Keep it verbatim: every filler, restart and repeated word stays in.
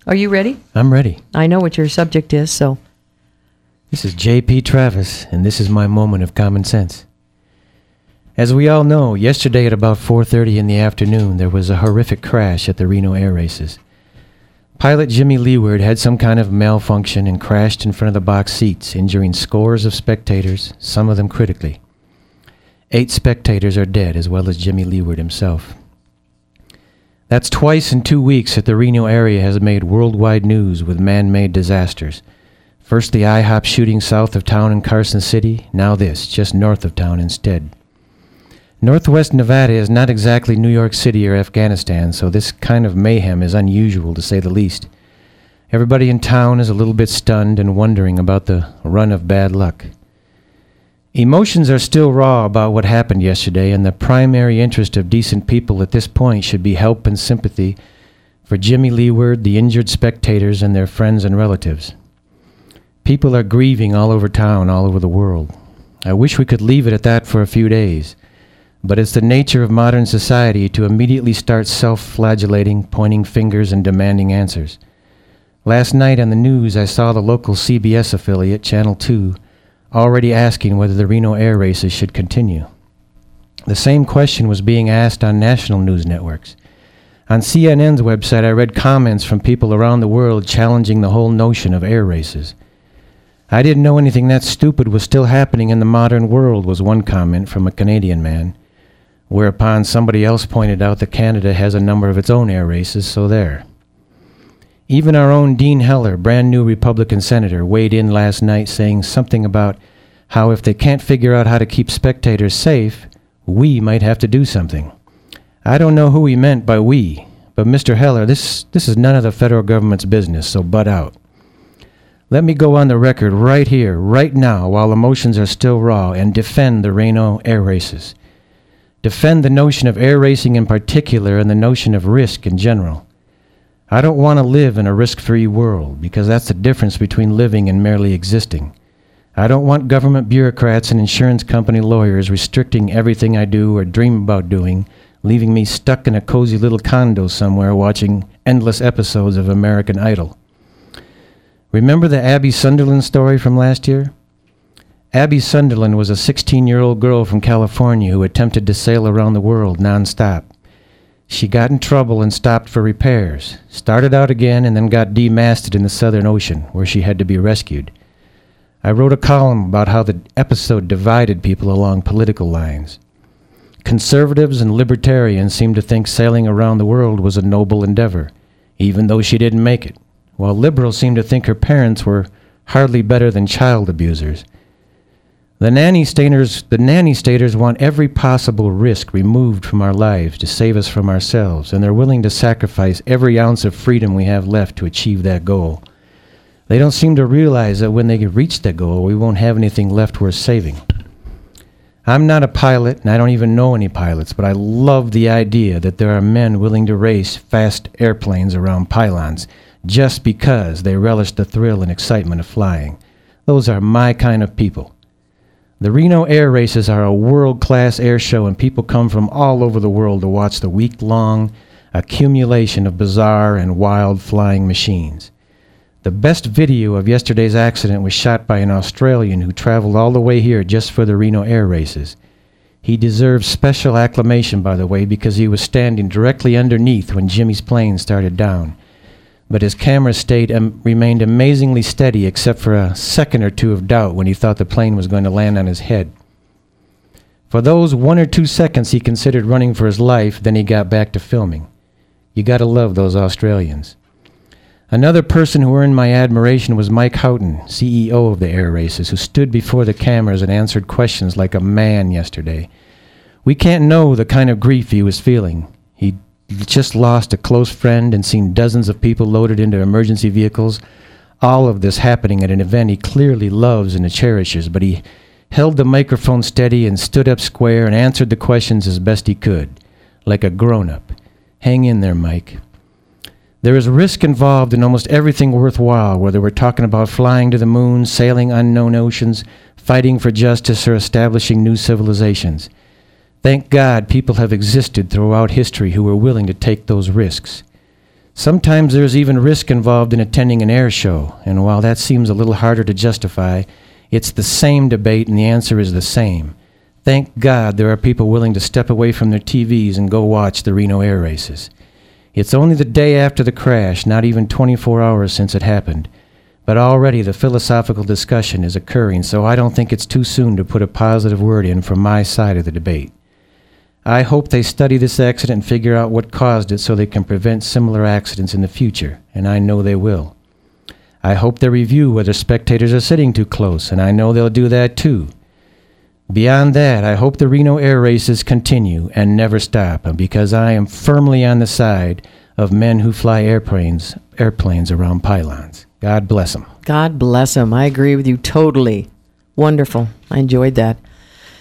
Are you ready? I'm ready. I know what your subject is, so... This is J P Travis, and this is my moment of common sense. As we all know, yesterday at about four thirty in the afternoon, there was a horrific crash at the Reno Air Races. Pilot Jimmy Leeward had some kind of malfunction and crashed in front of the box seats, injuring scores of spectators, some of them critically. Eight spectators are dead, as well as Jimmy Leeward himself. That's twice in two weeks that the Reno area has made worldwide news with man-made disasters. First the IHOP shooting south of town in Carson City, now this, just north of town instead. Northwest Nevada is not exactly New York City or Afghanistan, so this kind of mayhem is unusual to say the least. Everybody in town is a little bit stunned and wondering about the run of bad luck. Emotions are still raw about what happened yesterday, and the primary interest of decent people at this point should be help and sympathy for Jimmy Leeward, the injured spectators, and their friends and relatives. People are grieving all over town, all over the world. I wish we could leave it at that for a few days, but it's the nature of modern society to immediately start self-flagellating, pointing fingers, and demanding answers. Last night on the news, I saw the local C B S affiliate, Channel two, already asking whether the Reno Air Races should continue. The same question was being asked on national news networks. On C N N's website, I read comments from people around the world challenging the whole notion of air races. I didn't know anything that stupid was still happening in the modern world, was one comment from a Canadian man, whereupon somebody else pointed out that Canada has a number of its own air races, so there. Even our own Dean Heller, brand new Republican senator, weighed in last night saying something about how if they can't figure out how to keep spectators safe, we might have to do something. I don't know who he meant by we, but Mister Heller, this, this is none of the federal government's business, so butt out. Let me go on the record right here, right now, while emotions are still raw, and defend the Reno Air Races. Defend the notion of air racing in particular and the notion of risk in general. I don't want to live in a risk-free world, because that's the difference between living and merely existing. I don't want government bureaucrats and insurance company lawyers restricting everything I do or dream about doing, leaving me stuck in a cozy little condo somewhere watching endless episodes of American Idol. Remember the Abby Sunderland story from last year? Abby Sunderland was a sixteen-year-old girl from California who attempted to sail around the world nonstop. She got in trouble and stopped for repairs, started out again, and then got demasted in the Southern Ocean, where she had to be rescued. I wrote a column about how the episode divided people along political lines. Conservatives and libertarians seemed to think sailing around the world was a noble endeavor, even though she didn't make it, while liberals seemed to think her parents were hardly better than child abusers. The nanny staters, the nanny staters want every possible risk removed from our lives to save us from ourselves, and they're willing to sacrifice every ounce of freedom we have left to achieve that goal. They don't seem to realize that when they reach that goal, we won't have anything left worth saving. I'm not a pilot, and I don't even know any pilots, but I love the idea that there are men willing to race fast airplanes around pylons just because they relish the thrill and excitement of flying. Those are my kind of people. The Reno Air Races are a world-class air show, and people come from all over the world to watch the week-long accumulation of bizarre and wild flying machines. The best video of yesterday's accident was shot by an Australian who traveled all the way here just for the Reno Air Races. He deserves special acclamation, by the way, because he was standing directly underneath when Jimmy's plane started down. But his camera stayed um, remained amazingly steady except for a second or two of doubt when he thought the plane was going to land on his head. For those one or two seconds he considered running for his life, then he got back to filming. You gotta love those Australians. Another person who earned my admiration was Mike Houghton, C E O of the Air Races, who stood before the cameras and answered questions like a man yesterday. We can't know the kind of grief he was feeling. He just lost a close friend and seen dozens of people loaded into emergency vehicles. All of this happening at an event he clearly loves and cherishes, but he held the microphone steady and stood up square and answered the questions as best he could, like a grown-up. Hang in there, Mike. There is risk involved in almost everything worthwhile, whether we're talking about flying to the moon, sailing unknown oceans, fighting for justice, or establishing new civilizations. Thank God people have existed throughout history who were willing to take those risks. Sometimes there's even risk involved in attending an air show, and while that seems a little harder to justify, it's the same debate and the answer is the same. Thank God there are people willing to step away from their T Vs and go watch the Reno air races. It's only the day after the crash, not even twenty-four hours since it happened, but already the philosophical discussion is occurring, so I don't think it's too soon to put a positive word in from my side of the debate. I hope they study this accident and figure out what caused it so they can prevent similar accidents in the future, and I know they will. I hope they review whether spectators are sitting too close, and I know they'll do that too. Beyond that, I hope the Reno air races continue and never stop, because I am firmly on the side of men who fly airplanes, airplanes around pylons. God bless them. God bless him. I agree with you totally. Wonderful. I enjoyed that.